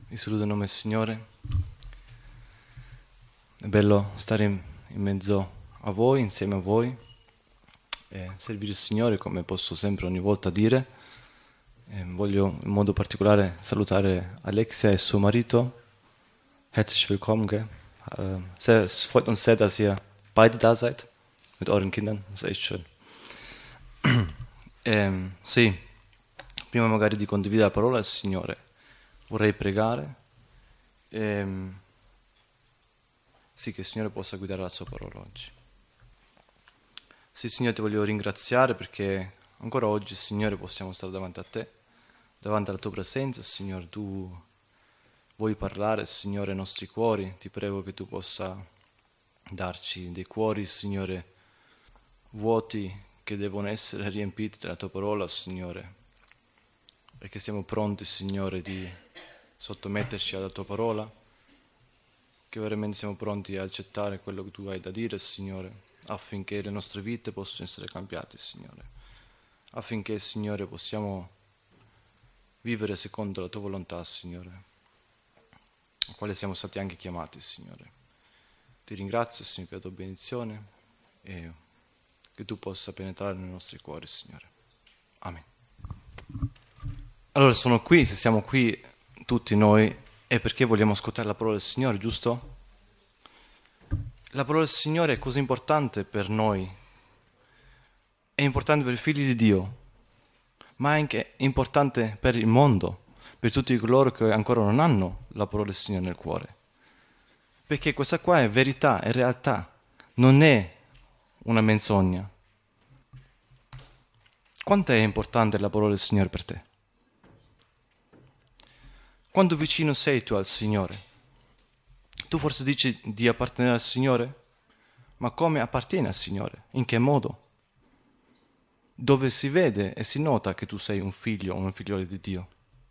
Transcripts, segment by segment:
Vi saluto in nome del Signore. È bello stare in mezzo a voi, insieme a voi, e servire il Signore, come posso sempre ogni volta dire. Voglio in modo particolare salutare Alexia e suo marito. Herzlich willkommen, gell? Es freut uns sehr, dass ihr beide da seid, mit euren Kindern. Das ist echt schön. Sì, prima magari di condividere la parola del Signore, vorrei pregare. Sì, che il Signore possa guidare la sua parola oggi. Sì, Signore, ti voglio ringraziare perché ancora oggi, Signore, possiamo stare davanti a te, davanti alla tua presenza. Signore, tu vuoi parlare, Signore, ai nostri cuori. Ti prego che tu possa darci dei cuori, Signore, vuoti, che devono essere riempiti della tua parola, Signore, e che siamo pronti, Signore, di sottometterci alla tua parola, che veramente siamo pronti a accettare quello che tu hai da dire, Signore, affinché le nostre vite possano essere cambiate, Signore, affinché, Signore, possiamo vivere secondo la tua volontà, Signore, a quale siamo stati anche chiamati, Signore. Ti ringrazio, Signore, per la tua benedizione e che tu possa penetrare nei nostri cuori, Signore. Amen. Allora, sono qui, se siamo qui tutti noi, è perché vogliamo ascoltare la parola del Signore, giusto? La parola del Signore è così importante per noi, è importante per i figli di Dio, ma è anche importante per il mondo, per tutti coloro che ancora non hanno la parola del Signore nel cuore. Perché questa qua è verità, è realtà, non è una menzogna. Quanto è importante la parola del Signore per te? Quanto vicino sei tu al Signore? Tu forse dici di appartenere al Signore? Ma come appartieni al Signore? In che modo? Dove si vede e si nota che tu sei un figlio o un figliolo di Dio?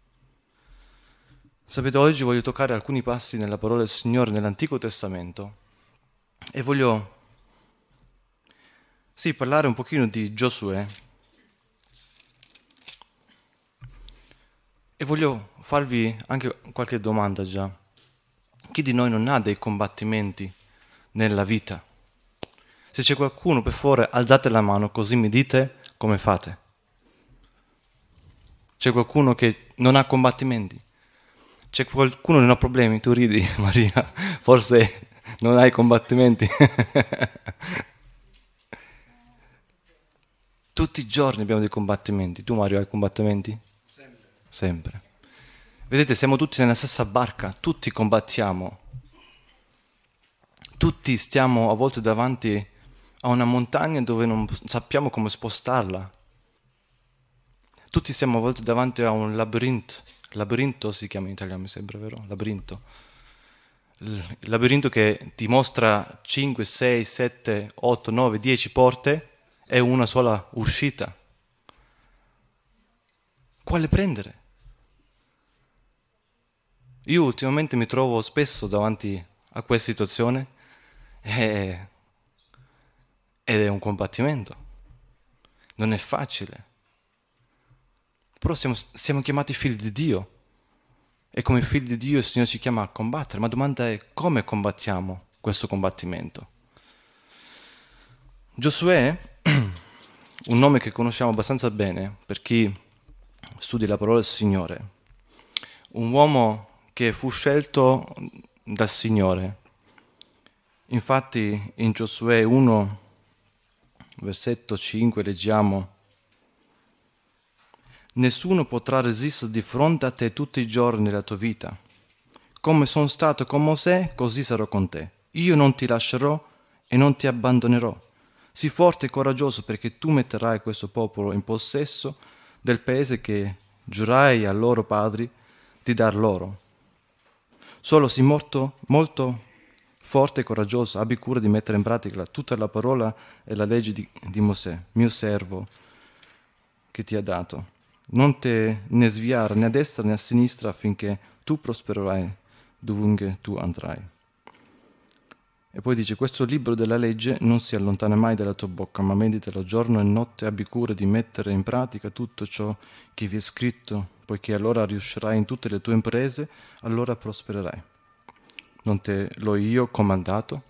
Sapete, oggi voglio toccare alcuni passi nella parola del Signore nell'Antico Testamento e voglio, parlare un pochino di Giosuè e voglio farvi anche qualche domanda già. Chi di noi non ha dei combattimenti nella vita? Se c'è qualcuno, per favore, alzate la mano così mi dite come fate. C'è qualcuno che non ha combattimenti? C'è qualcuno che non ha problemi? Tu ridi, Maria, forse non hai combattimenti. Tutti i giorni abbiamo dei combattimenti. Tu, Mario, hai combattimenti? Sempre. Vedete, siamo tutti nella stessa barca, tutti combattiamo. Tutti stiamo a volte davanti a una montagna dove non sappiamo come spostarla. Tutti siamo a volte davanti a un labirinto. Labirinto si chiama in italiano, mi sembra, vero? Labirinto. Il labirinto che ti mostra 5, 6, 7, 8, 9, 10 porte e una sola uscita. Quale prendere? Io ultimamente mi trovo spesso davanti a questa situazione ed è un combattimento. Non è facile. Però siamo chiamati figli di Dio e come figli di Dio il Signore ci chiama a combattere. Ma la domanda è come combattiamo questo combattimento? Giosuè, un nome che conosciamo abbastanza bene per chi studia la parola del Signore, un uomo che fu scelto dal Signore. Infatti in Giosuè 1, versetto 5 leggiamo: nessuno potrà resistere di fronte a te tutti i giorni della tua vita. Come sono stato con Mosè, così sarò con te. Io non ti lascerò e non ti abbandonerò. Sii forte e coraggioso, perché tu metterai questo popolo in possesso del paese che giurai ai loro padri di dar loro. Solo sii molto forte e coraggioso, abbi cura di mettere in pratica tutta la parola e la legge di Mosè, mio servo, che ti ha dato. Non te ne sviare né a destra né a sinistra, affinché tu prospererai dovunque tu andrai. E poi dice: questo libro della legge non si allontana mai dalla tua bocca, ma meditalo giorno e notte, abbi cura di mettere in pratica tutto ciò che vi è scritto poiché allora riuscirai in tutte le tue imprese, allora prospererai. Non te l'ho io comandato?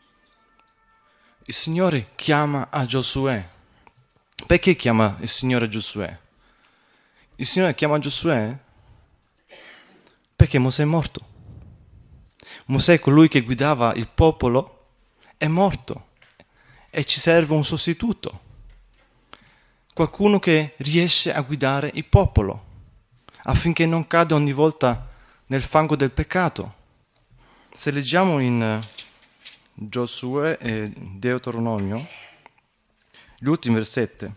Il Signore chiama a Giosuè. Perché chiama il Signore Giosuè? Il Signore chiama Giosuè perché Mosè è morto. Mosè, colui che guidava il popolo, è morto e ci serve un sostituto. Qualcuno che riesce a guidare il popolo affinché non cada ogni volta nel fango del peccato. Se leggiamo in Giosuè e Deuteronomio, gli ultimi versetti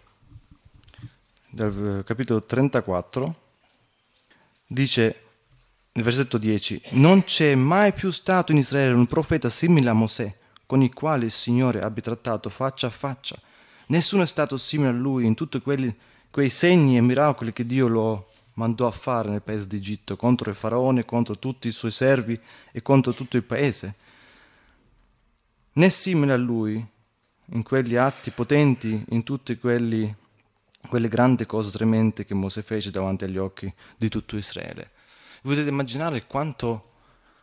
del capitolo 34, dice nel versetto 10: non c'è mai più stato in Israele un profeta simile a Mosè, con il quale il Signore abbia trattato faccia a faccia. Nessuno è stato simile a lui in tutti quei segni e miracoli che Dio lo mandò a fare nel paese d'Egitto, contro il faraone, contro tutti i suoi servi e contro tutto il paese. Né simile a lui in quegli atti potenti, in tutte quelle grandi cose tremende che Mosè fece davanti agli occhi di tutto Israele. Potete immaginare quanto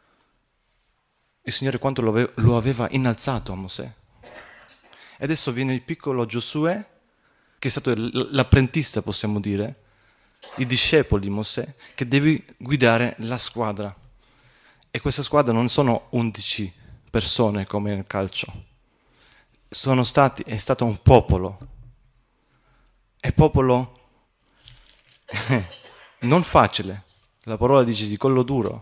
il Signore lo aveva innalzato a Mosè. E adesso viene il piccolo Giosuè, che è stato l'apprendista, possiamo dire, il discepolo di Mosè, che deve guidare la squadra. E questa squadra non sono 11 persone come nel calcio. È stato un popolo. E popolo non facile. La parola dice di collo duro.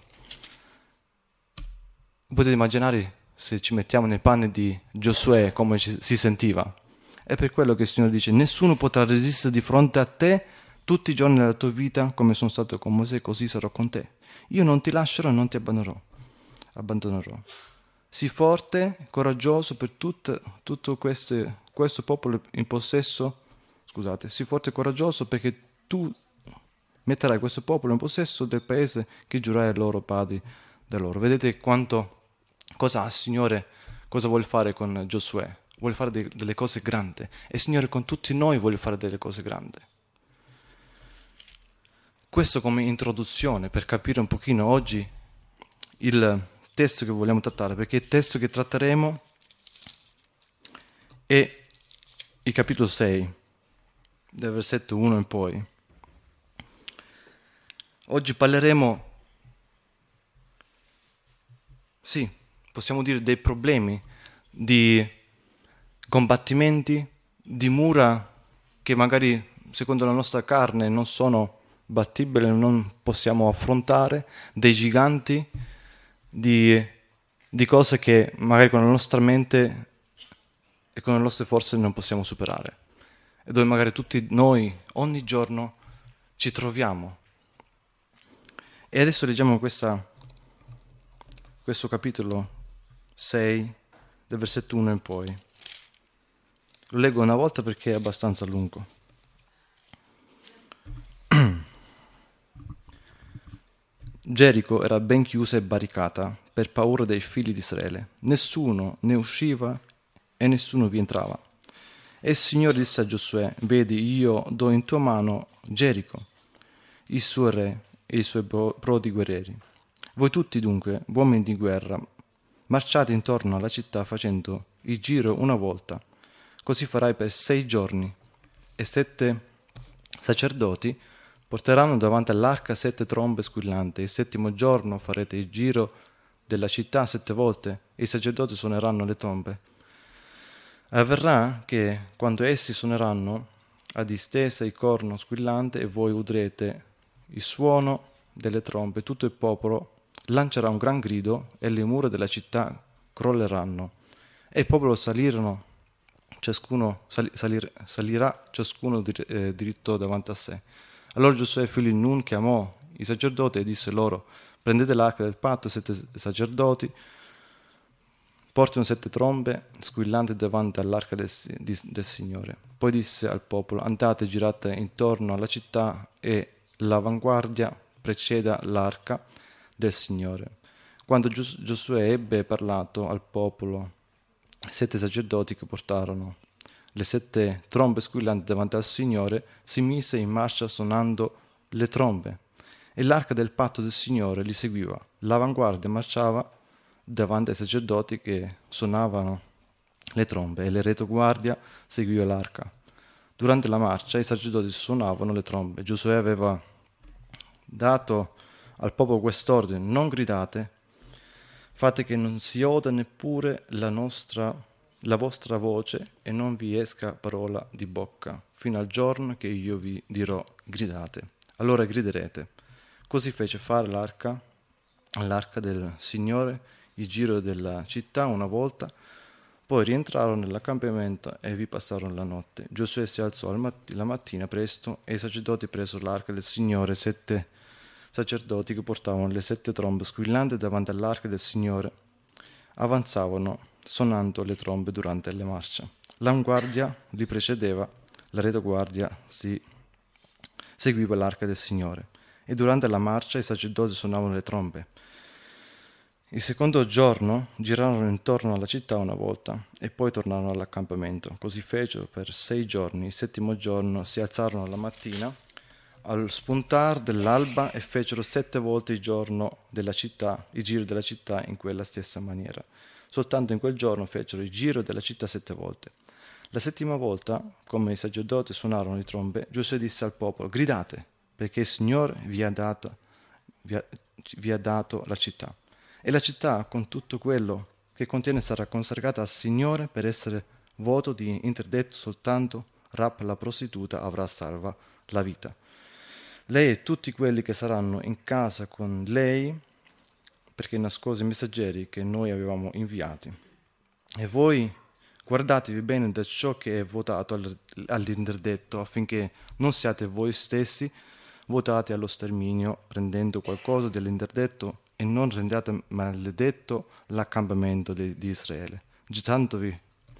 Potete immaginare se ci mettiamo nei panni di Giosuè come si sentiva. È per quello che il Signore dice: nessuno potrà resistere di fronte a te tutti i giorni della tua vita, come sono stato con Mosè, così sarò con te. Io non ti lascerò e non ti abbandonerò. Sii forte, coraggioso per tutto questo popolo in possesso. Scusate, sii forte e coraggioso perché tu metterai questo popolo in possesso del paese che giurai ai loro padri da loro. Vedete cosa ha il Signore, cosa vuole fare con Giosuè? Vuole fare delle cose grandi. E il Signore con tutti noi vuole fare delle cose grandi. Questo come introduzione per capire un pochino oggi il testo che vogliamo trattare, perché il testo che tratteremo è il capitolo 6, dal versetto 1 in poi. Oggi parleremo, sì, possiamo dire dei problemi, di combattimenti, di mura che magari secondo la nostra carne non sono battibili, non possiamo affrontare, dei giganti, di cose che magari con la nostra mente e con le nostre forze non possiamo superare e dove magari tutti noi ogni giorno ci troviamo. E adesso leggiamo questo capitolo 6 del versetto 1 in poi. Lo leggo una volta perché è abbastanza lungo. Gerico era ben chiusa e barricata per paura dei figli di Israele. Nessuno ne usciva e nessuno vi entrava. E il Signore disse a Giosuè: vedi, io do in tua mano Gerico, il suo re e i suoi prodi guerrieri. Voi tutti dunque, uomini di guerra, marciate intorno alla città facendo il giro una volta. Così farai per 6 giorni. E 7 sacerdoti porteranno davanti all'arca 7 trombe squillanti. Il 7° giorno farete il giro della città 7 volte e i sacerdoti suoneranno le trombe. Avverrà che quando essi suoneranno a distesa il corno squillante e voi udrete il suono delle trombe, tutto il popolo lancerà un gran grido e le mura della città crolleranno. E il popolo salirà ciascuno diritto davanti a sé. Allora Giosuè, figlio di Nun, chiamò i sacerdoti e disse loro: prendete l'arca del patto, 7 sacerdoti portino 7 trombe squillanti davanti all'arca del Signore. Poi disse al popolo: andate, girate intorno alla città e l'avanguardia preceda l'arca del Signore. Quando Giosuè ebbe parlato al popolo, 7 sacerdoti che portarono le 7 trombe squillanti davanti al Signore si mise in marcia suonando le trombe. e l'arca del patto del Signore li seguiva. L'avanguardia marciava davanti ai sacerdoti che suonavano le trombe e la retaguardia seguiva l'arca. Durante la marcia i sacerdoti suonavano le trombe. Giosuè aveva dato al popolo quest'ordine: non gridate, fate che non si oda neppure la vostra voce e non vi esca parola di bocca, fino al giorno che io vi dirò gridate. Allora griderete. Così fece fare all'arca del Signore il giro della città una volta, poi rientrarono nell'accampamento e vi passarono la notte. Giosuè si alzò la mattina presto e i sacerdoti presero l'arca del Signore, 7 sacerdoti che portavano le 7 trombe squillanti davanti all'arca del Signore. Avanzavano suonando le trombe durante le marce. L'avanguardia li precedeva, la retaguardia seguiva l'arca del Signore. E durante la marcia i sacerdoti suonavano le trombe. Il secondo giorno girarono intorno alla città una volta e poi tornarono all'accampamento. Così fecero per 6 giorni. Il settimo giorno si alzarono la mattina al spuntar dell'alba e fecero 7 volte il giro della città in quella stessa maniera. Soltanto in quel giorno fecero il giro della città 7 volte. La settima volta, come i sacerdoti suonarono le trombe, Giosuè disse al popolo: gridate, perché il Signore vi ha dato la città. E la città, con tutto quello che contiene, sarà consacrata al Signore per essere voto di interdetto. Soltanto Rahab la prostituta avrà salva la vita. Lei e tutti quelli che saranno in casa con lei, perché nascose i messaggeri che noi avevamo inviati. E voi guardatevi bene da ciò che è votato all'interdetto, affinché non siate voi stessi votati allo sterminio, prendendo qualcosa dell'interdetto, e non rendiate maledetto l'accampamento di Israele, gettandovi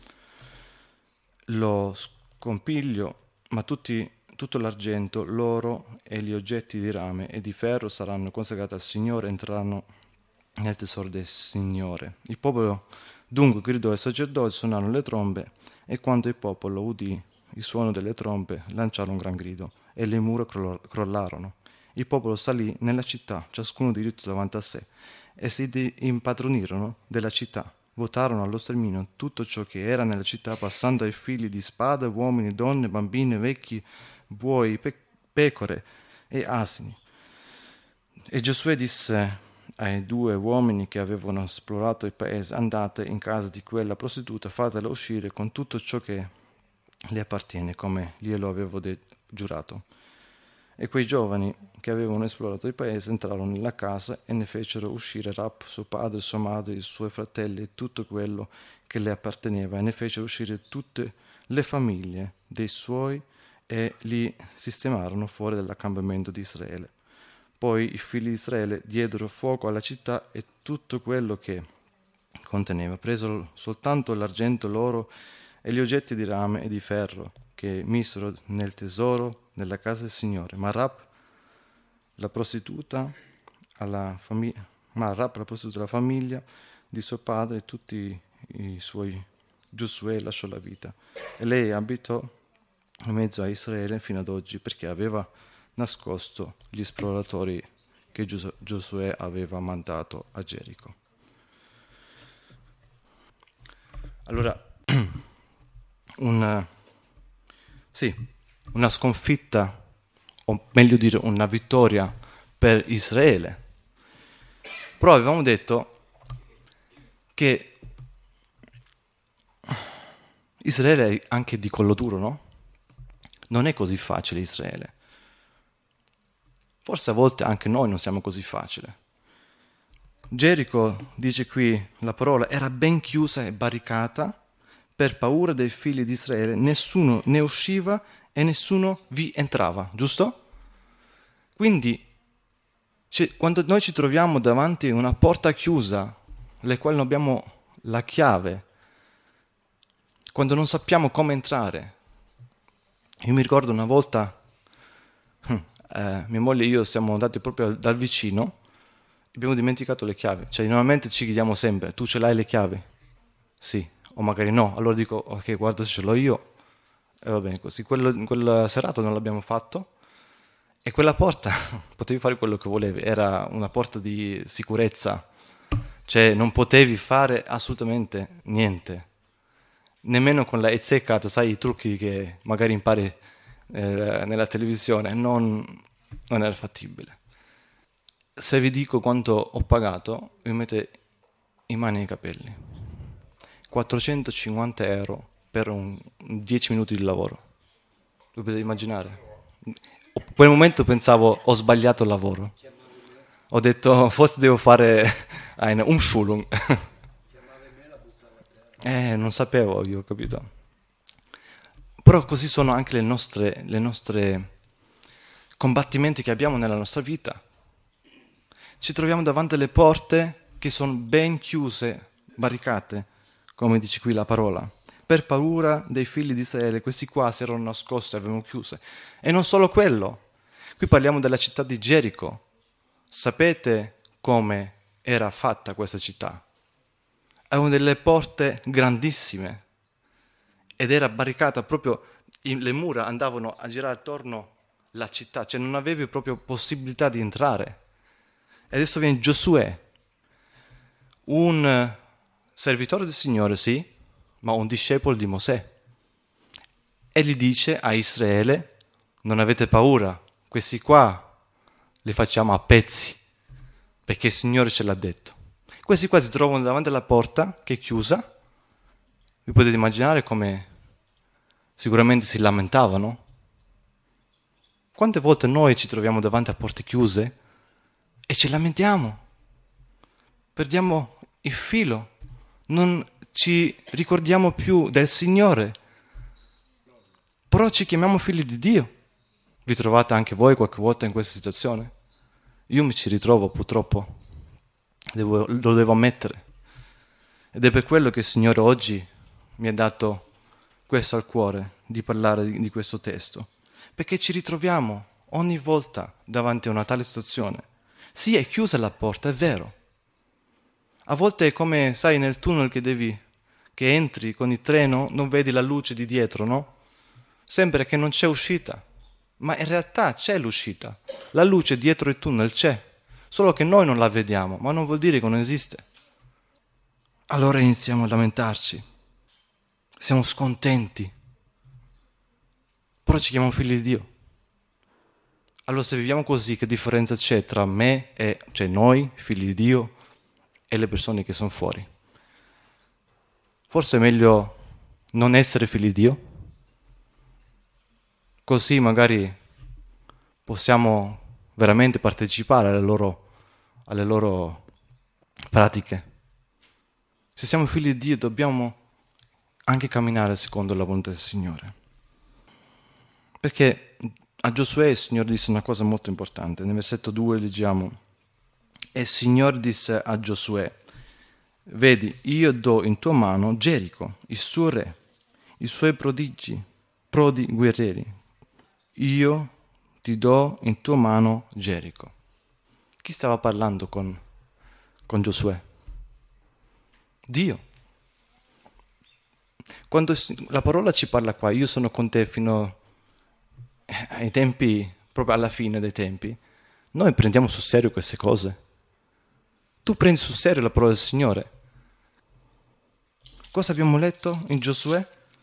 lo scompiglio, ma tutto l'argento, l'oro e gli oggetti di rame e di ferro saranno consacrati al Signore e entreranno nel tesoro del Signore. Il popolo dunque gridò ai sacerdoti, suonarono le trombe, e quando il popolo udì il suono delle trombe, lanciarono un gran grido, e le mura crollarono. Il popolo salì nella città, ciascuno diritto davanti a sé, e si impadronirono della città. Votarono allo sterminio tutto ciò che era nella città, passando ai figli di spada, uomini, donne, bambini, vecchi, buoi, pecore e asini. E Giosuè disse ai 2 uomini che avevano esplorato il paese: andate in casa di quella prostituta, fatela uscire con tutto ciò che le appartiene, come glielo avevo giurato. E quei giovani che avevano esplorato il paese entrarono nella casa e ne fecero uscire Rahab, suo padre, sua madre, i suoi fratelli e tutto quello che le apparteneva, e ne fecero uscire tutte le famiglie dei suoi e li sistemarono fuori dall'accampamento di Israele. Poi i figli di Israele diedero fuoco alla città e tutto quello che conteneva, preso soltanto l'argento, l'oro e gli oggetti di rame e di ferro che misero nel tesoro nella casa del Signore. Ma Rahab, la prostituta, alla famiglia di suo padre e tutti i suoi, Giosuè lasciò la vita, e lei abitò in mezzo a Israele fino ad oggi, perché aveva nascosto gli esploratori che Giosuè aveva mandato a Gerico. Allora, una sconfitta, o meglio dire una vittoria per Israele. Però avevamo detto che Israele è anche di collo duro, no? Non è così facile Israele. Forse a volte anche noi non siamo così facili. Gerico, dice qui la parola, era ben chiusa e barricata per paura dei figli di Israele. Nessuno ne usciva e nessuno vi entrava, giusto? Quindi, quando noi ci troviamo davanti a una porta chiusa, alle quali non abbiamo la chiave, quando non sappiamo come entrare. Io mi ricordo una volta, mia moglie e io siamo andati proprio dal vicino, abbiamo dimenticato le chiavi. Cioè, normalmente ci chiediamo sempre: tu ce l'hai le chiavi? Sì, o magari no. Allora dico: ok, guarda, se ce l'ho io, e va bene così. Quella serata non l'abbiamo fatto, E quella porta potevi fare quello che volevi, era una porta di sicurezza, cioè non potevi fare assolutamente niente, nemmeno con la Ezekata, sai i trucchi che magari impari nella televisione, non era fattibile. Se vi dico quanto ho pagato, vi mettete in mano nei capelli. 450 euro per 10 minuti di lavoro. Lo potete immaginare? In quel momento pensavo ho sbagliato il lavoro. Ho detto forse devo fare eine Umschulung. Non sapevo io, ho capito. Però così sono anche le nostre combattimenti che abbiamo nella nostra vita. Ci troviamo davanti alle porte che sono ben chiuse, barricate, come dice qui la parola. Per paura dei figli di Israele, questi qua si erano nascosti, avevano chiuse. E non solo quello. Qui parliamo della città di Gerico. Sapete come era fatta questa città? Avevano delle porte grandissime ed era barricata proprio, le mura andavano a girare attorno alla città, cioè non avevi proprio possibilità di entrare. E adesso viene Giosuè, un servitore del Signore, sì, ma un discepolo di Mosè. E gli dice a Israele, non avete paura, questi qua li facciamo a pezzi, perché il Signore ce l'ha detto. Questi qua si trovano davanti alla porta che è chiusa, vi potete immaginare come sicuramente si lamentavano. Quante volte noi ci troviamo davanti a porte chiuse e ci lamentiamo, perdiamo il filo, non ci ricordiamo più del Signore, però ci chiamiamo figli di Dio. Vi trovate anche voi qualche volta in questa situazione? Io mi ci ritrovo purtroppo, lo devo ammettere. Ed è per quello che il Signore oggi mi ha dato questo al cuore, di parlare di questo testo. Perché ci ritroviamo ogni volta davanti a una tale situazione. Sì, è chiusa la porta, è vero. A volte è come, sai, nel tunnel che entri con il treno, non vedi la luce di dietro, no? Sembra che non c'è uscita, ma in realtà c'è l'uscita. La luce dietro il tunnel c'è, solo che noi non la vediamo, ma non vuol dire che non esiste. Allora iniziamo a lamentarci, siamo scontenti, però ci chiamiamo figli di Dio. Allora se viviamo così, che differenza c'è tra me e, cioè noi, figli di Dio, e le persone che sono fuori? Forse è meglio non essere figli di Dio, così magari possiamo veramente partecipare alle loro pratiche. Se siamo figli di Dio dobbiamo anche camminare secondo la volontà del Signore. Perché a Giosuè il Signore disse una cosa molto importante. Nel versetto 2 leggiamo: e il Signore disse a Giosuè: vedi, io do in tua mano Gerico, il suo re, i suoi prodi guerrieri. Io ti do in tua mano Gerico. Chi stava parlando con Giosuè? Dio. Quando la parola ci parla qua, io sono con te fino ai tempi, proprio alla fine dei tempi, noi prendiamo sul serio queste cose. Tu prendi sul serio la parola del Signore. Cosa abbiamo letto in Giosuè?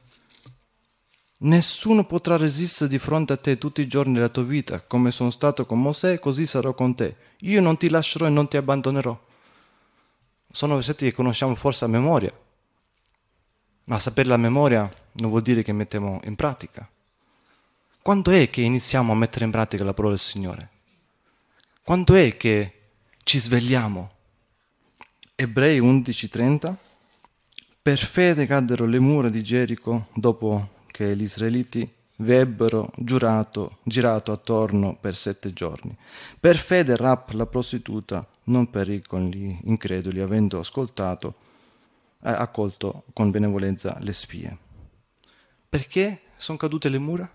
Nessuno potrà resistere di fronte a te tutti i giorni della tua vita, come sono stato con Mosè, così sarò con te. Io non ti lascerò e non ti abbandonerò. Sono versetti che conosciamo forse a memoria, ma sapere la memoria non vuol dire che mettiamo in pratica. Quando è che iniziamo a mettere in pratica la parola del Signore? Quando è che ci svegliamo? Ebrei 11:30. Per fede caddero le mura di Gerico dopo che gli israeliti vi ebbero girato attorno per 7 giorni. Per fede Rap, la prostituta, non perì con gli increduli, avendo accolto con benevolenza le spie. Perché sono cadute le mura?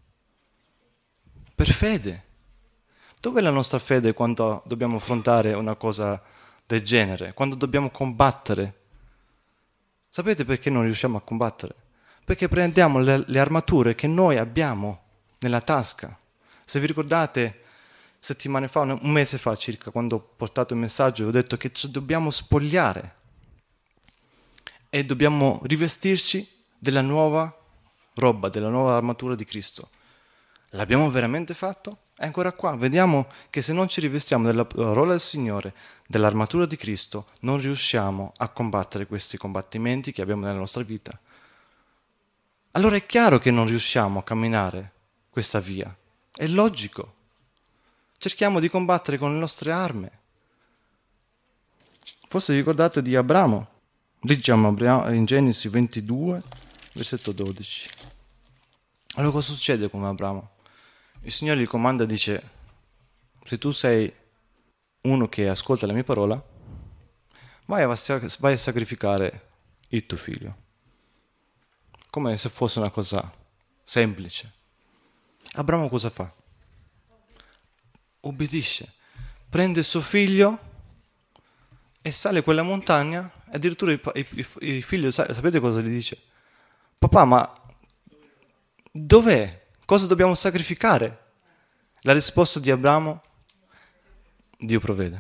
Per fede. Dov'è la nostra fede quando dobbiamo affrontare una cosa del genere? Quando dobbiamo combattere? Sapete perché non riusciamo a combattere? Perché prendiamo le armature che noi abbiamo nella tasca. Se vi ricordate, settimane fa, un mese fa circa, quando ho portato il messaggio, ho detto che ci dobbiamo spogliare e dobbiamo rivestirci della nuova roba, della nuova armatura di Cristo. L'abbiamo veramente fatto? È ancora qua. Vediamo che se non ci rivestiamo della parola del Signore, dell'armatura di Cristo, non riusciamo a combattere questi combattimenti che abbiamo nella nostra vita. Allora è chiaro che non riusciamo a camminare questa via. È logico. Cerchiamo di combattere con le nostre armi. Forse ricordate di Abramo. Leggiamo in Genesi 22, versetto 12. Allora cosa succede con Abramo? Il Signore gli comanda e dice: se tu sei uno che ascolta la mia parola, vai a sacrificare il tuo figlio. Come se fosse una cosa semplice. Abramo cosa fa? Obbedisce. Prende il suo figlio e sale quella montagna e addirittura il figlio, sapete cosa gli dice? Papà, ma dov'è? Cosa dobbiamo sacrificare? La risposta di Abramo: Dio provvede.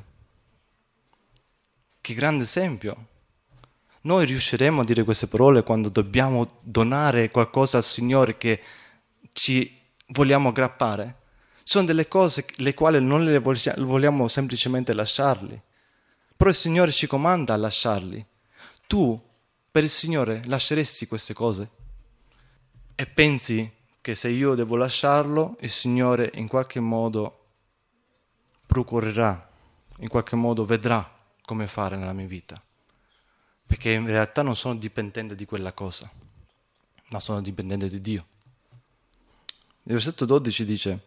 Che grande esempio! Noi riusciremo a dire queste parole quando dobbiamo donare qualcosa al Signore che ci vogliamo aggrappare? Sono delle cose le quali non le vogliamo semplicemente lasciarli. Però il Signore ci comanda a lasciarli. Tu, per il Signore, lasceresti queste cose? E pensi che se io devo lasciarlo, il Signore in qualche modo procurerà, in qualche modo vedrà come fare nella mia vita? Perché in realtà non sono dipendente di quella cosa, ma sono dipendente di Dio. Il versetto 12 dice,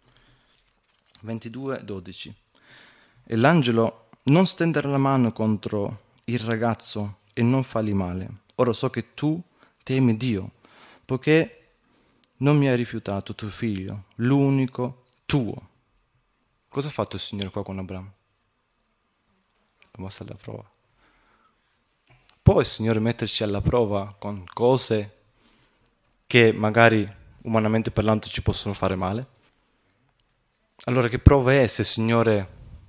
22:12, e l'angelo non stendere la mano contro il ragazzo e non fargli male. Ora so che tu temi Dio, poiché non mi hai rifiutato tuo figlio, l'unico tuo. Cosa ha fatto il Signore qua con Abramo? Lo messa alla prova. Può il Signore metterci alla prova con cose che magari umanamente parlando ci possono fare male? Allora che prova è se il Signore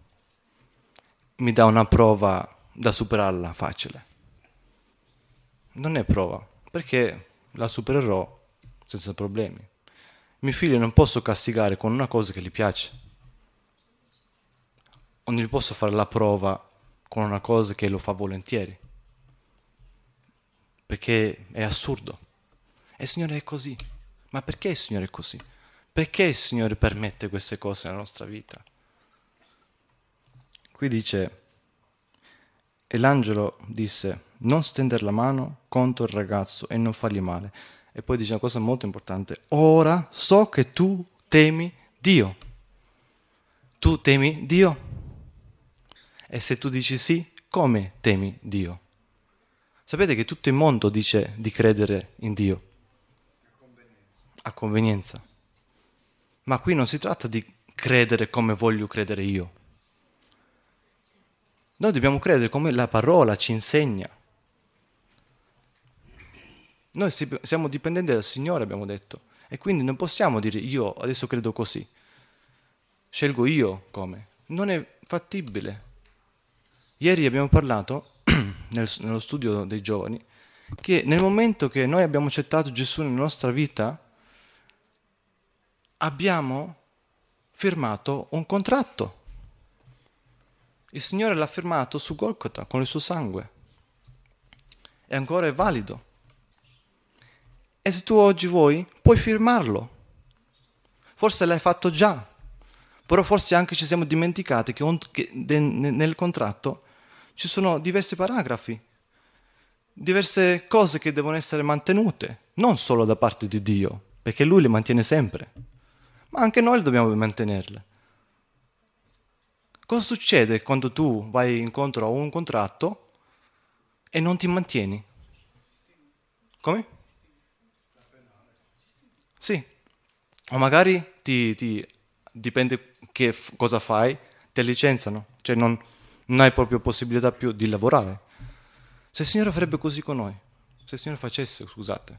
mi dà una prova da superarla facile? Non è prova, perché la supererò senza problemi. Mio figlio non posso castigare con una cosa che gli piace. O non gli posso fare la prova con una cosa che lo fa volentieri. Perché è assurdo. E il Signore è così. Ma perché il Signore è così? Perché il Signore permette queste cose nella nostra vita? Qui dice, e l'angelo disse, non stendere la mano contro il ragazzo e non fargli male. E poi dice una cosa molto importante, ora so che tu temi Dio. Tu temi Dio? E se tu dici sì, come temi Dio? Sapete che tutto il mondo dice di credere in Dio? A convenienza. Ma qui non si tratta di credere come voglio credere io. Noi dobbiamo credere come la parola ci insegna. Noi siamo dipendenti dal Signore, abbiamo detto, e quindi non possiamo dire io adesso credo così. Scelgo io come. Non è fattibile. Ieri abbiamo parlato, nello studio dei giovani, che nel momento che noi abbiamo accettato Gesù nella nostra vita, abbiamo firmato un contratto. Il Signore l'ha firmato su Golgota con il suo sangue. E ancora è valido. E se tu oggi vuoi, puoi firmarlo. Forse l'hai fatto già, però forse anche ci siamo dimenticati che nel contratto ci sono diversi paragrafi, diverse cose che devono essere mantenute, non solo da parte di Dio, perché Lui le mantiene sempre, ma anche noi le dobbiamo mantenerle. Cosa succede quando tu vai incontro a un contratto e non ti mantieni? Come? Sì. O magari dipende cosa fai, ti licenziano, cioè non hai proprio possibilità più di lavorare. Se il Signore farebbe così con noi, se il Signore facesse, scusate,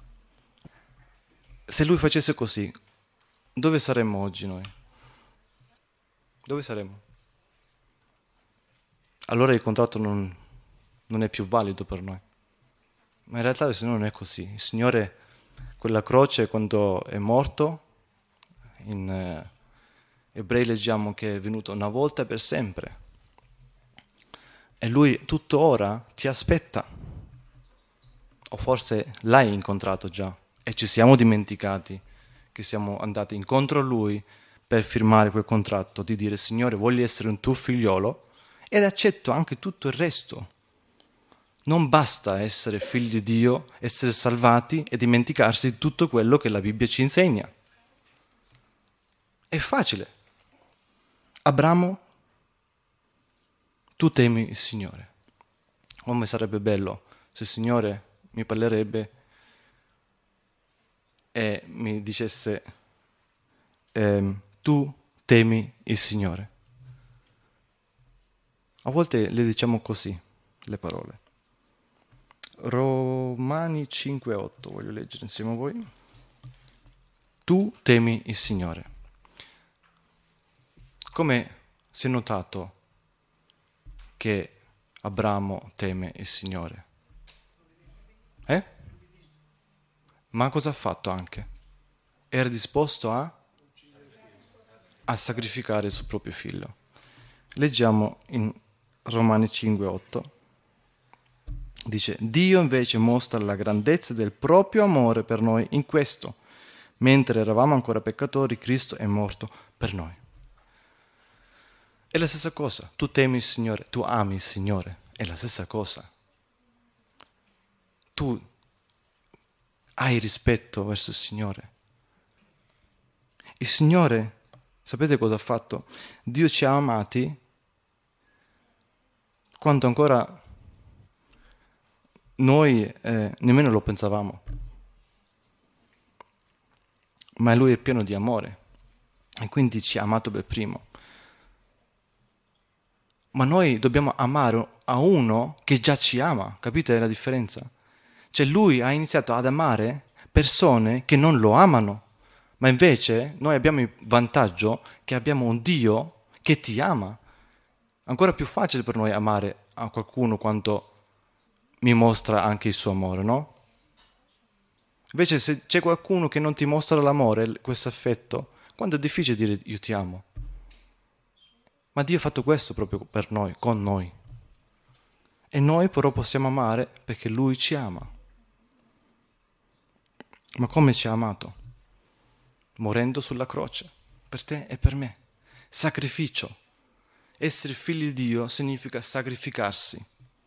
se Lui facesse così, dove saremmo oggi noi? Dove saremo? Allora il contratto non è più valido per noi. Ma in realtà il Signore non è così. Il Signore, quella croce, quando è morto, in Ebrei leggiamo che è venuto una volta e per sempre. E Lui tuttora ti aspetta. O forse l'hai incontrato già e ci siamo dimenticati che siamo andati incontro a Lui per firmare quel contratto, di dire Signore voglio essere un tuo figliolo ed accetto anche tutto il resto. Non basta essere figli di Dio, essere salvati e dimenticarsi di tutto quello che la Bibbia ci insegna. È facile. Abramo, tu temi il Signore. Come sarebbe bello se il Signore mi parlerebbe e mi dicesse tu temi il Signore. A volte le diciamo così, le parole. Romani 5,8 voglio leggere insieme a voi. Tu temi il Signore. Come si è notato che Abramo teme il Signore? Ma cosa ha fatto anche? Era disposto a sacrificare il suo proprio figlio. Leggiamo in Romani 5,8. Dice, Dio invece mostra la grandezza del proprio amore per noi in questo. Mentre eravamo ancora peccatori, Cristo è morto per noi. È la stessa cosa. Tu temi il Signore, tu ami il Signore. È la stessa cosa. Tu hai rispetto verso il Signore. Il Signore, sapete cosa ha fatto? Dio ci ha amati quando ancora noi nemmeno lo pensavamo. Ma Lui è pieno di amore e quindi ci ha amato per primo. Ma noi dobbiamo amare a uno che già ci ama, capite la differenza? Cioè Lui ha iniziato ad amare persone che non lo amano, ma invece noi abbiamo il vantaggio che abbiamo un Dio che ti ama. Ancora più facile per noi amare a qualcuno quando mi mostra anche il suo amore, no? Invece se c'è qualcuno che non ti mostra l'amore, questo affetto, quando è difficile dire io ti amo. Ma Dio ha fatto questo proprio per noi, con noi. E noi però possiamo amare perché Lui ci ama. Ma come ci ha amato? Morendo sulla croce, per te e per me. Sacrificio. Essere figli di Dio significa sacrificarsi.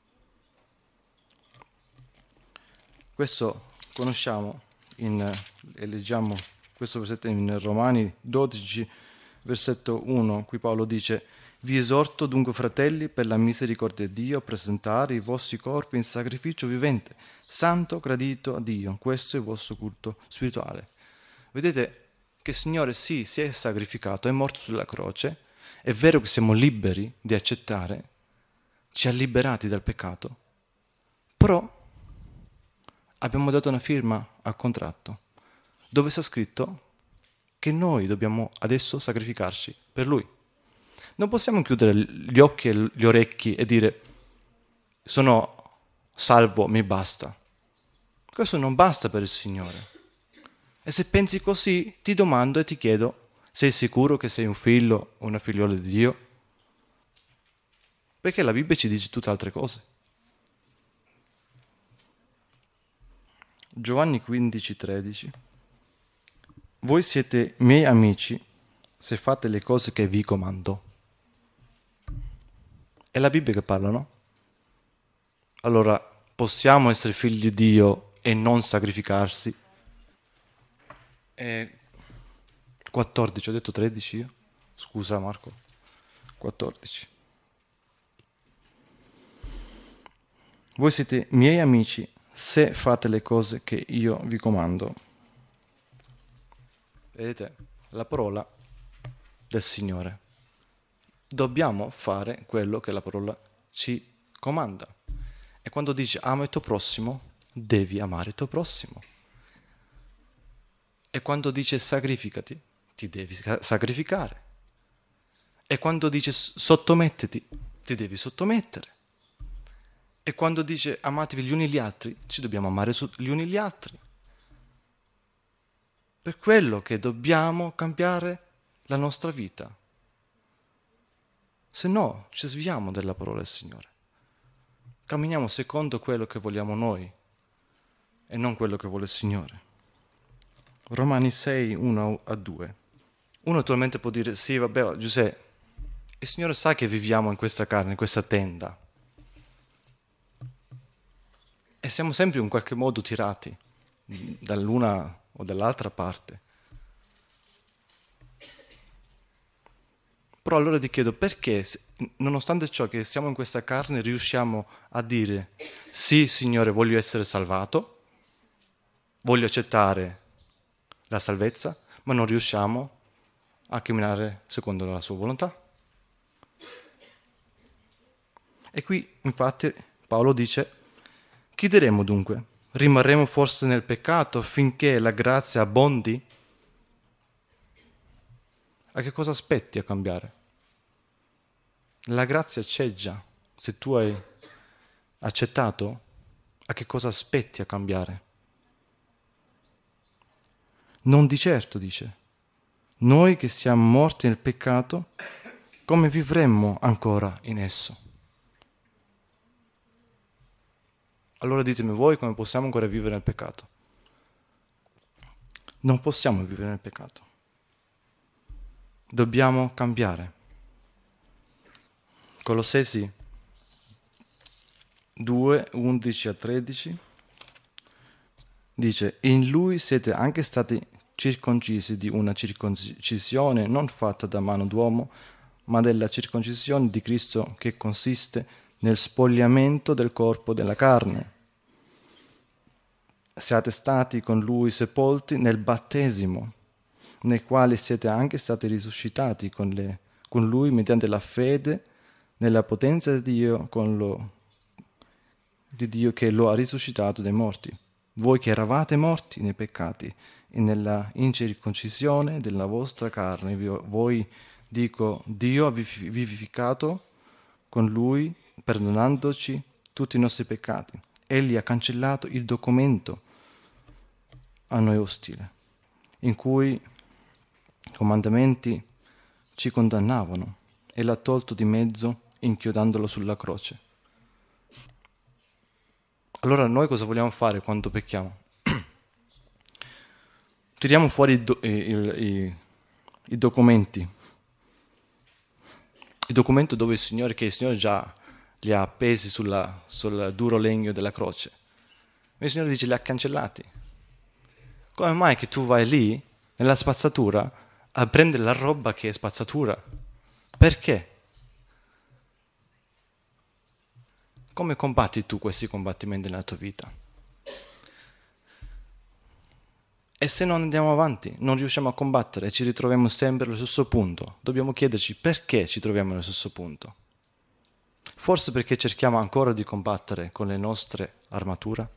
Questo conosciamo e leggiamo questo versetto in Romani 12, versetto 1, qui Paolo dice vi esorto dunque fratelli per la misericordia di Dio a presentare i vostri corpi in sacrificio vivente, santo, gradito a Dio, questo è il vostro culto spirituale. Vedete che il Signore sì, si è sacrificato, è morto sulla croce, è vero che siamo liberi di accettare, ci ha liberati dal peccato, però abbiamo dato una firma al contratto dove sta scritto che noi dobbiamo adesso sacrificarci per Lui. Non possiamo chiudere gli occhi e gli orecchi e dire sono salvo, mi basta. Questo non basta per il Signore. E se pensi così, ti domando e ti chiedo, sei sicuro che sei un figlio o una figliola di Dio? Perché la Bibbia ci dice tutte altre cose. Giovanni 15,13. Voi siete miei amici se fate le cose che vi comando. È la Bibbia che parla, no? Allora, possiamo essere figli di Dio e non sacrificarsi? 14, ho detto 13 io? Scusa Marco. 14. Voi siete miei amici se fate le cose che io vi comando. Vedete, la parola del Signore. Dobbiamo fare quello che la parola ci comanda. E quando dice ama il tuo prossimo, devi amare il tuo prossimo. E quando dice sacrificati, ti devi sacrificare. E quando dice sottomettiti, ti devi sottomettere. E quando dice amatevi gli uni gli altri, ci dobbiamo amare gli uni gli altri. Per quello che dobbiamo cambiare la nostra vita. Se no, ci sviamo dalla parola del Signore. Camminiamo secondo quello che vogliamo noi e non quello che vuole il Signore. Romani 6, 1-2. Uno attualmente può dire, sì, vabbè, Giuseppe, il Signore sa che viviamo in questa carne, in questa tenda. E siamo sempre in qualche modo tirati dall'una o dall'altra parte. Però allora ti chiedo perché, nonostante ciò che siamo in questa carne, riusciamo a dire sì, Signore, voglio essere salvato, voglio accettare la salvezza, ma non riusciamo a camminare secondo la sua volontà. E qui, infatti, Paolo dice, chi diremo dunque? Rimarremo forse nel peccato finché la grazia abbondi? A che cosa aspetti a cambiare? La grazia c'è già. Se tu hai accettato, a che cosa aspetti a cambiare? Non di certo, dice. Noi che siamo morti nel peccato, come vivremmo ancora in esso? Allora ditemi voi come possiamo ancora vivere nel peccato. Non possiamo vivere nel peccato. Dobbiamo cambiare. Colossesi 2, 11-13 dice, in lui siete anche stati circoncisi di una circoncisione non fatta da mano d'uomo, ma della circoncisione di Cristo che consiste nel spogliamento del corpo della carne. Siate stati con lui sepolti nel battesimo, nei quali siete anche stati risuscitati con lui mediante la fede nella potenza di Dio, di Dio che lo ha risuscitato dai morti. Voi che eravate morti nei peccati e nella incirconcisione della vostra carne, voi, dico, Dio ha vivificato con lui, perdonandoci tutti i nostri peccati. Egli ha cancellato il documento a noi ostile, in cui i comandamenti ci condannavano, e l'ha tolto di mezzo inchiodandolo sulla croce. Allora noi cosa vogliamo fare quando pecchiamo? Tiriamo fuori i documenti. Il documento dove che il Signore già li ha appesi sul duro legno della croce. Il Signore dice li ha cancellati. Come mai che tu vai lì, nella spazzatura, a prendere la roba che è spazzatura? Perché? Come combatti tu questi combattimenti nella tua vita? E se non andiamo avanti, non riusciamo a combattere e ci ritroviamo sempre allo stesso punto, dobbiamo chiederci perché ci troviamo allo stesso punto. Forse perché cerchiamo ancora di combattere con le nostre armature?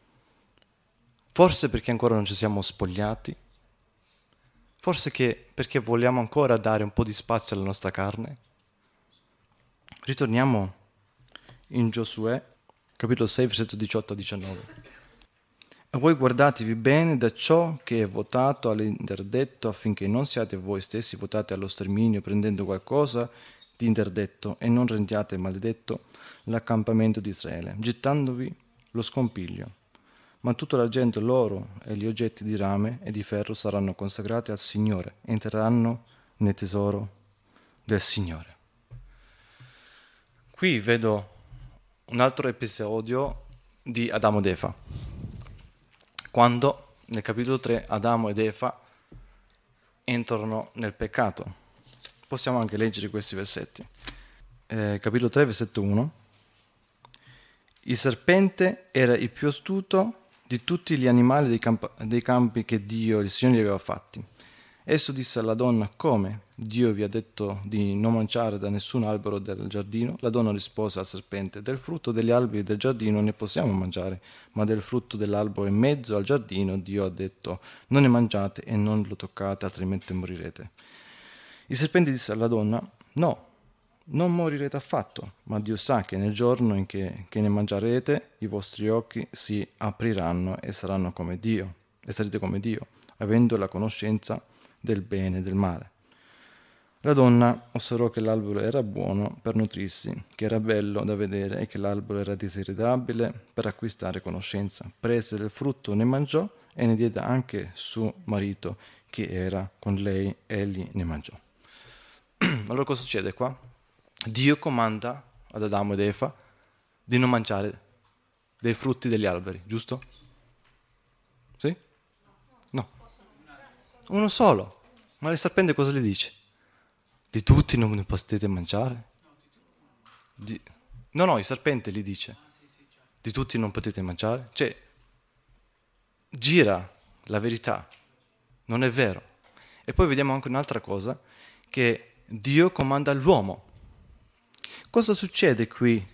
Forse perché ancora non ci siamo spogliati? Forse perché vogliamo ancora dare un po' di spazio alla nostra carne? Ritorniamo in Giosuè, capitolo 6, versetto 18-19. E voi guardatevi bene da ciò che è votato all'interdetto, affinché non siate voi stessi votati allo sterminio prendendo qualcosa di interdetto, e non rendiate maledetto l'accampamento di Israele, gettandovi lo scompiglio. Ma tutta la gente, l'oro e gli oggetti di rame e di ferro saranno consacrati al Signore, e entreranno nel tesoro del Signore. Qui vedo un altro episodio di Adamo ed Eva, quando nel capitolo 3 Adamo ed Eva entrano nel peccato. Possiamo anche leggere questi versetti. Capitolo 3, versetto 1. Il serpente era il più astuto di tutti gli animali dei campi che Dio, il Signore, gli aveva fatti. Esso disse alla donna, come? Dio vi ha detto di non mangiare da nessun albero del giardino? La donna rispose al serpente, del frutto degli alberi del giardino ne possiamo mangiare, ma del frutto dell'albero in mezzo al giardino Dio ha detto, non ne mangiate e non lo toccate, altrimenti morirete. Il serpente disse alla donna, No, non morirete affatto, ma Dio sa che nel giorno in che ne mangerete, i vostri occhi si apriranno e saranno come Dio, e sarete come Dio, avendo la conoscenza del bene e del male. La donna osservò che l'albero era buono per nutrirsi, che era bello da vedere e che l'albero era desiderabile per acquistare conoscenza. Prese del frutto, ne mangiò e ne diede anche suo marito che era con lei, egli ne mangiò. Allora cosa succede qua? Dio comanda ad Adamo ed Eva di non mangiare dei frutti degli alberi, giusto? Sì? No. Uno solo. Ma il serpente cosa gli dice? Di tutti non ne potete mangiare? No, il serpente gli dice. Di tutti non potete mangiare? Cioè, gira la verità. Non è vero. E poi vediamo anche un'altra cosa, che Dio comanda all'uomo. Cosa succede qui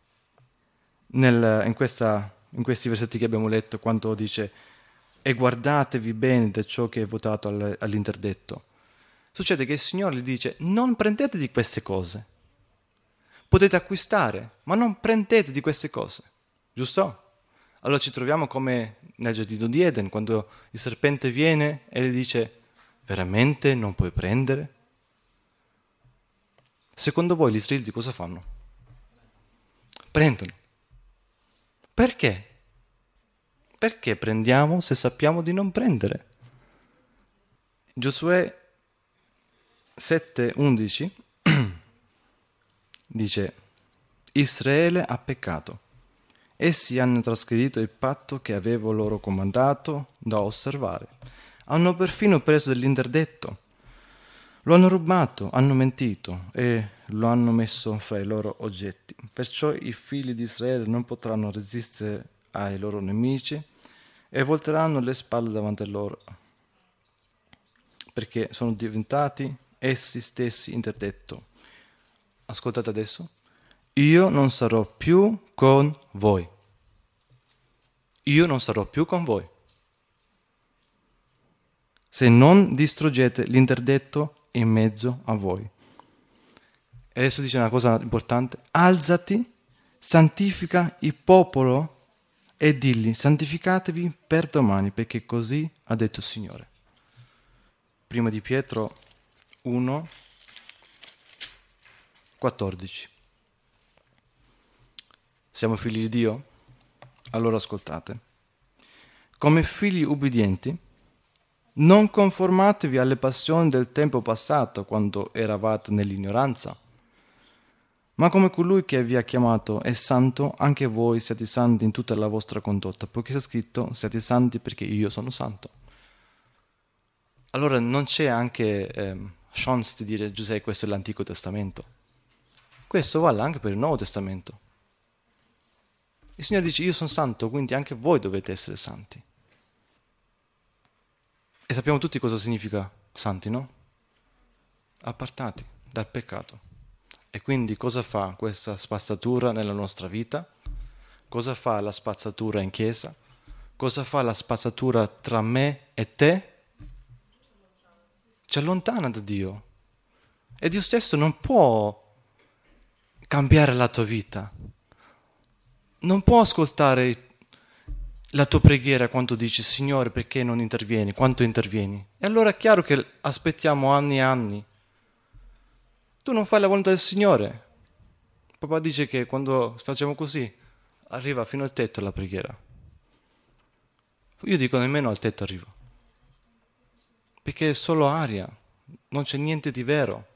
in questi versetti che abbiamo letto, quando dice e guardatevi bene da ciò che è votato all'interdetto? Succede che il Signore gli dice non prendete di queste cose. Potete acquistare, ma non prendete di queste cose. Giusto? Allora ci troviamo come nel giardino di Eden, quando il serpente viene e gli dice veramente non puoi prendere? Secondo voi gli israeliti cosa fanno? Prendono. Perché? Perché prendiamo se sappiamo di non prendere? Giosuè 7:11 dice Israele ha peccato. Essi hanno trasgredito il patto che avevo loro comandato da osservare. Hanno perfino preso dell'interdetto. Lo hanno rubato, hanno mentito e lo hanno messo fra i loro oggetti. Perciò i figli di Israele non potranno resistere ai loro nemici e volteranno le spalle davanti a loro, perché sono diventati essi stessi interdetto. Ascoltate adesso. Io non sarò più con voi. Io non sarò più con voi. Se non distruggete l'interdetto in mezzo a voi. E adesso dice una cosa importante. Alzati, santifica il popolo e digli, santificatevi per domani, perché così ha detto il Signore. Prima di Pietro 1, 14. Siamo figli di Dio? Allora ascoltate. Come figli ubbidienti, non conformatevi alle passioni del tempo passato, quando eravate nell'ignoranza, ma come colui che vi ha chiamato è santo, anche voi siate santi in tutta la vostra condotta, poiché sta scritto, siate santi perché io sono santo. Allora non c'è anche chance di dire, Giuseppe, questo è l'Antico Testamento. Questo vale anche per il Nuovo Testamento. Il Signore dice, io sono santo, quindi anche voi dovete essere santi. E sappiamo tutti cosa significa santi, no? Appartati dal peccato. E quindi cosa fa questa spazzatura nella nostra vita? Cosa fa la spazzatura in chiesa? Cosa fa la spazzatura tra me e te? Ci allontana da Dio. E Dio stesso non può cambiare la tua vita. Non può ascoltare la tua preghiera quando dici Signore perché non intervieni, quanto intervieni. E allora è chiaro che aspettiamo anni e anni. Tu non fai la volontà del Signore. Papà dice che quando facciamo così arriva fino al tetto la preghiera. Io dico nemmeno al tetto arriva. Perché è solo aria, non c'è niente di vero.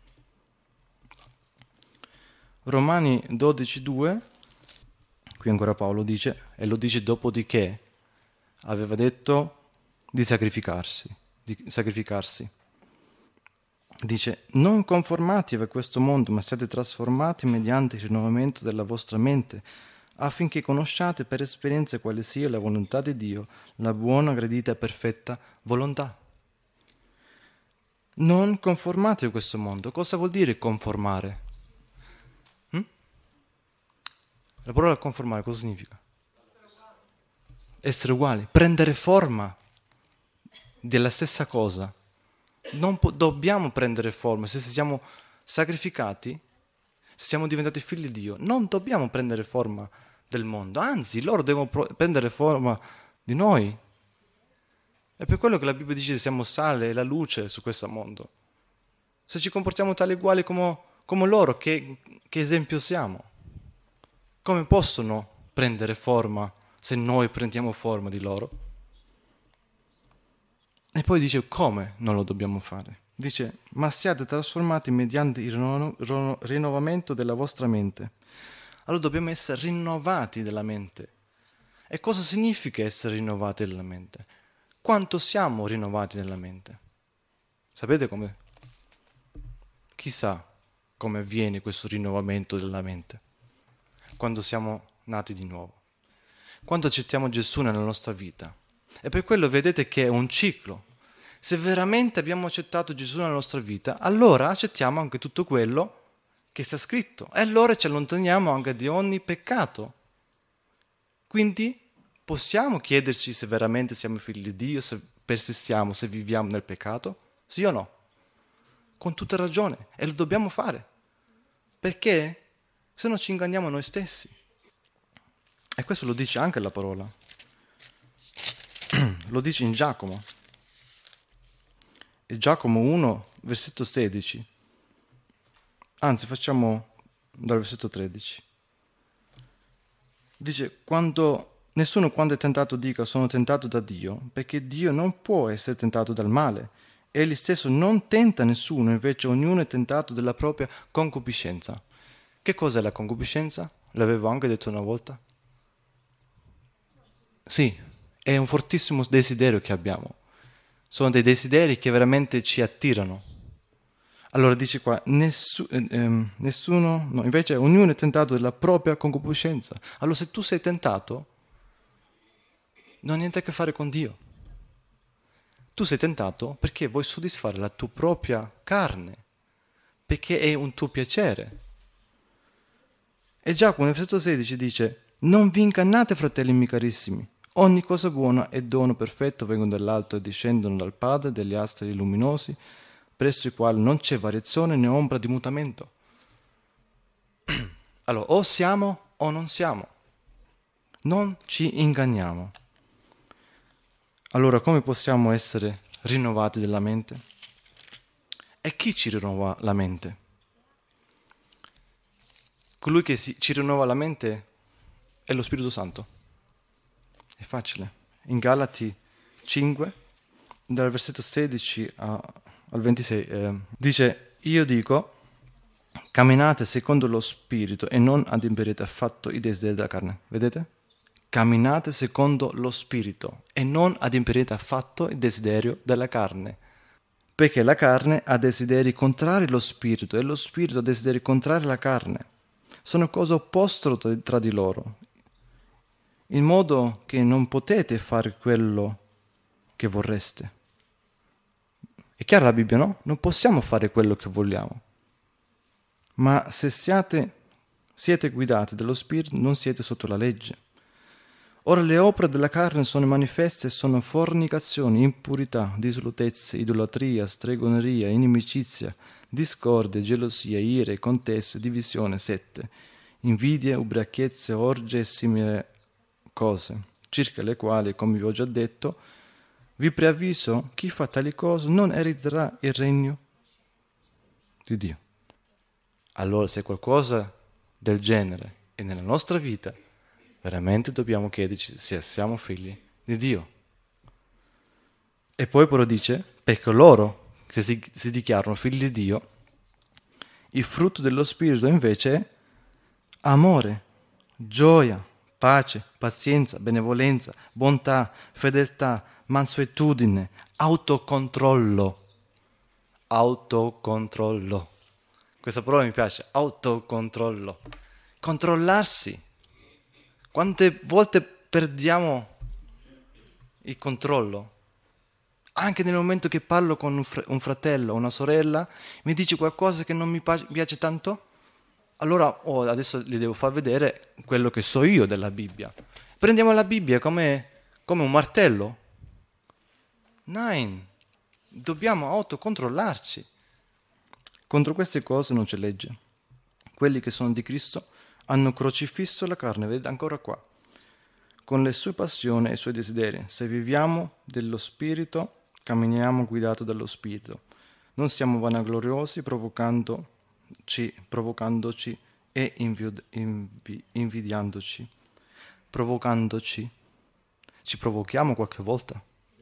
Romani 12:2, qui ancora Paolo dice, e lo dice dopodiché aveva detto di sacrificarsi. Dice, non conformatevi a questo mondo, ma siate trasformati mediante il rinnovamento della vostra mente, affinché conosciate per esperienza quale sia la volontà di Dio, la buona, gradita e perfetta volontà. Non conformatevi a questo mondo. Cosa vuol dire conformare? La parola conformare cosa significa? Essere uguali, prendere forma della stessa cosa. Non dobbiamo prendere forma, se siamo sacrificati, se siamo diventati figli di Dio, non dobbiamo prendere forma del mondo, anzi, loro devono prendere forma di noi. È per quello che la Bibbia dice che siamo sale e la luce su questo mondo. Se ci comportiamo tali e uguali come loro, che esempio siamo? Come possono prendere forma se noi prendiamo forma di loro? E poi dice come non lo dobbiamo fare. Dice, ma siate trasformati mediante il rinnovamento della vostra mente. Allora dobbiamo essere rinnovati della mente. E cosa significa essere rinnovati della mente? Quanto siamo rinnovati nella mente? Sapete come? Chissà come avviene questo rinnovamento della mente. Quando siamo nati di nuovo. Quando accettiamo Gesù nella nostra vita. E per quello vedete che è un ciclo. Se veramente abbiamo accettato Gesù nella nostra vita, allora accettiamo anche tutto quello che sta scritto. E allora ci allontaniamo anche di ogni peccato. Quindi possiamo chiederci se veramente siamo figli di Dio, se persistiamo, se viviamo nel peccato? Sì o no? Con tutta ragione. E lo dobbiamo fare. Perché se no ci inganniamo noi stessi. E questo lo dice anche la parola. Lo dice in Giacomo. E Giacomo 1, versetto 16. Anzi, facciamo dal versetto 13. Dice, nessuno quando è tentato dica sono tentato da Dio, perché Dio non può essere tentato dal male. Egli stesso non tenta nessuno, invece ognuno è tentato della propria concupiscenza. Che cos'è la concupiscenza? L'avevo anche detto una volta. Sì, è un fortissimo desiderio che abbiamo. Sono dei desideri che veramente ci attirano. Allora dice qua, nessuno, no, invece ognuno è tentato della propria concupiscenza. Allora se tu sei tentato, non ha niente a che fare con Dio. Tu sei tentato perché vuoi soddisfare la tua propria carne, perché è un tuo piacere. E Giacomo nel versetto 16 dice, non vi ingannate fratelli miei carissimi, ogni cosa buona e dono perfetto vengono dall'alto e discendono dal Padre degli astri luminosi, presso i quali non c'è variazione né ombra di mutamento. Allora, o siamo o non siamo. Non ci inganniamo. Allora, come possiamo essere rinnovati della mente? E chi ci rinnova la mente? Colui che ci rinnova la mente è lo Spirito Santo. È facile. In Galati 5, dal versetto 16 al 26, dice, io dico, camminate secondo lo Spirito e non adempirete affatto i desideri della carne. Vedete? Camminate secondo lo Spirito e non adempirete affatto il desiderio della carne. Perché la carne ha desideri contrari allo Spirito e lo Spirito ha desideri contrari alla carne. Sono cose opposte tra di loro, in modo che non potete fare quello che vorreste. È chiara la Bibbia, no? Non possiamo fare quello che vogliamo. Ma se siete guidati dallo Spirito, non siete sotto la legge. Ora le opere della carne sono manifeste e sono fornicazione, impurità, dissolutezze, idolatria, stregoneria, inimicizia, discordie, gelosia, ire, contese, divisione, sette, invidie, ubriachezze, orge e simili cose, circa le quali, come vi ho già detto, vi preavviso, chi fa tali cose non erediterà il regno di Dio. Allora, se qualcosa del genere è nella nostra vita, veramente dobbiamo chiederci se siamo figli di Dio. E poi però dice, per coloro che si dichiarano figli di Dio, il frutto dello Spirito invece è amore, gioia, pace, pazienza, benevolenza, bontà, fedeltà, mansuetudine, autocontrollo. Autocontrollo. Questa parola mi piace, autocontrollo. Controllarsi. Quante volte perdiamo il controllo? Anche nel momento che parlo con un fratello o una sorella, mi dice qualcosa che non mi piace tanto? Allora adesso gli devo far vedere quello che so io della Bibbia. Prendiamo la Bibbia come un martello? Nein, dobbiamo autocontrollarci. Contro queste cose non c'è legge. Quelli che sono di Cristo hanno crocifisso la carne, vedete ancora qua, con le sue passioni e i suoi desideri. Se viviamo dello Spirito, camminiamo guidato dallo Spirito. Non siamo vanagloriosi, provocandoci e invidiandoci. Provocandoci. Ci provochiamo qualche volta?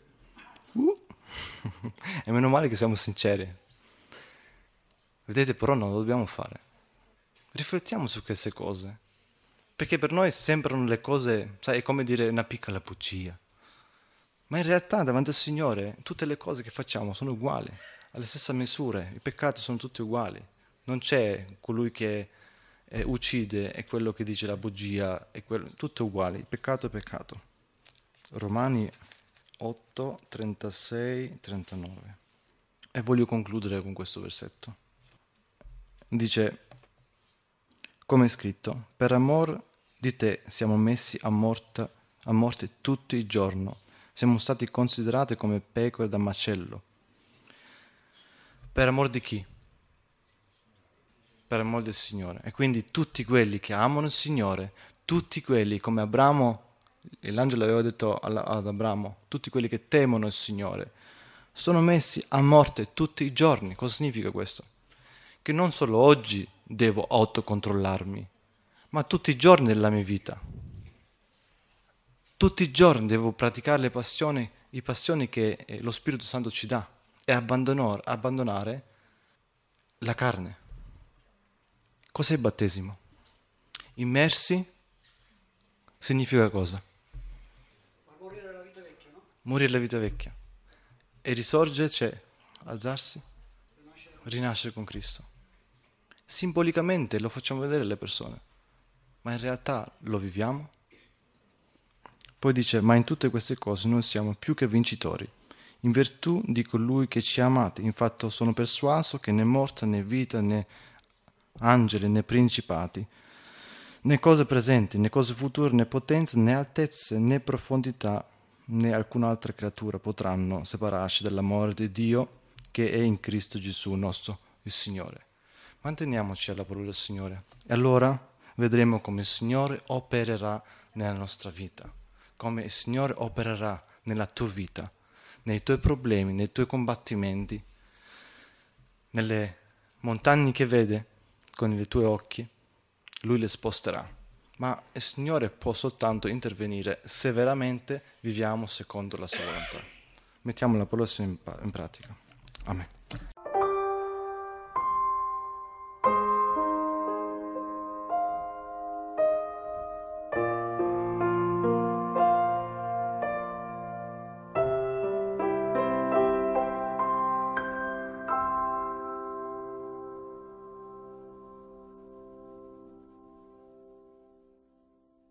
E meno male che siamo sinceri. Vedete, però non lo dobbiamo fare. Riflettiamo su queste cose. Perché per noi sembrano le cose, sai, è come dire una piccola bugia. Ma in realtà davanti al Signore tutte le cose che facciamo sono uguali, alle stesse misure, i peccati sono tutti uguali. Non c'è colui che uccide e quello che dice la bugia, tutto è uguale, il peccato è peccato. Romani 8, 36, 39. E voglio concludere con questo versetto. Dice, come è scritto, per amor di te siamo messi a morte tutti i giorni, siamo stati considerati come pecore da macello. Per amor di chi? Per amor del Signore. E quindi tutti quelli che amano il Signore, tutti quelli come Abramo, l'angelo aveva detto ad Abramo, tutti quelli che temono il Signore, sono messi a morte tutti i giorni. Cosa significa questo? Che non solo oggi devo autocontrollarmi, ma tutti i giorni della mia vita. Tutti i giorni devo praticare le passioni che lo Spirito Santo ci dà e abbandonare la carne. Cos'è il battesimo? Immersi significa cosa? Morire alla vita vecchia, no? Morire alla vita vecchia. E risorgere c'è alzarsi, rinascere con Cristo. Simbolicamente lo facciamo vedere alle persone, ma in realtà lo viviamo. Poi dice, ma in tutte queste cose noi siamo più che vincitori, in virtù di colui che ci ha amati. Infatti sono persuaso che né morte né vita né angeli né principati, né cose presenti, né cose future, né potenze, né altezze, né profondità, né alcun'altra creatura potranno separarci dall'amore di Dio che è in Cristo Gesù, nostro il Signore. Manteniamoci alla parola del Signore e allora vedremo come il Signore opererà nella nostra vita, come il Signore opererà nella tua vita, nei tuoi problemi, nei tuoi combattimenti, nelle montagne che vede con i tuoi occhi, Lui le sposterà. Ma il Signore può soltanto intervenire se veramente viviamo secondo la sua volontà. Mettiamo la parola in pratica. Amen.